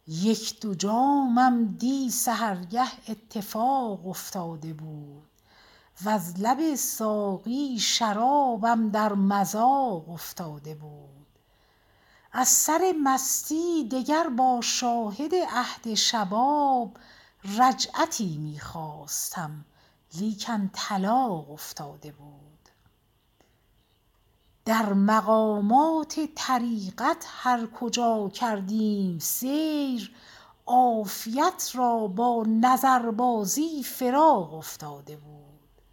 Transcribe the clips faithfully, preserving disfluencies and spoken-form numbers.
یک دو جامم دی سحرگه اتفاق افتاده بود، وز لب ساقی شرابم در مذاق افتاده بود. از سر مستی دگر با شاهد عهد شباب رجعتی می خواستم، لیکن طلاق افتاده بود. در مقامات طریقت هر کجا کردیم سیر، عافیت را با نظربازی فراق افتاده بود.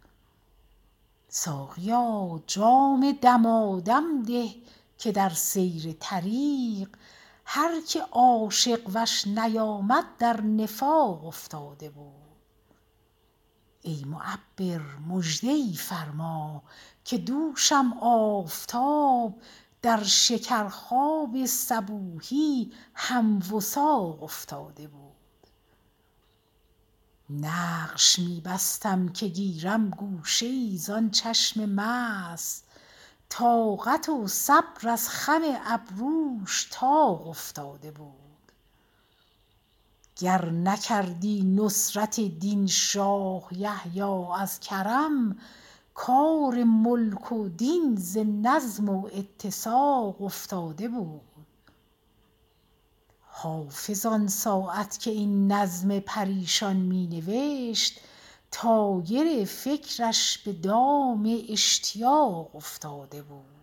ساقیا جام دمادم ده که در سیر طریق، هر که عاشق وش نیامد در نفاق افتاده بود. ای معبر مژده ای فرما که دوشم آفتاب، در شکرخواب صبوحی هم وثاق افتاده بود. نقش می بستم که گیرم گوشه ای زان چشم مست، طاقت و صبر از خم ابروش طاق افتاده بود. گر نکردی نصرت دین شاه یحیی از کرم، کار ملک و دین ز نظم و اتساق افتاده بود. حافظ آن ساعت که این نظم پریشان می نوشت، طایر فکرش به دام اشتیاق افتاده بود.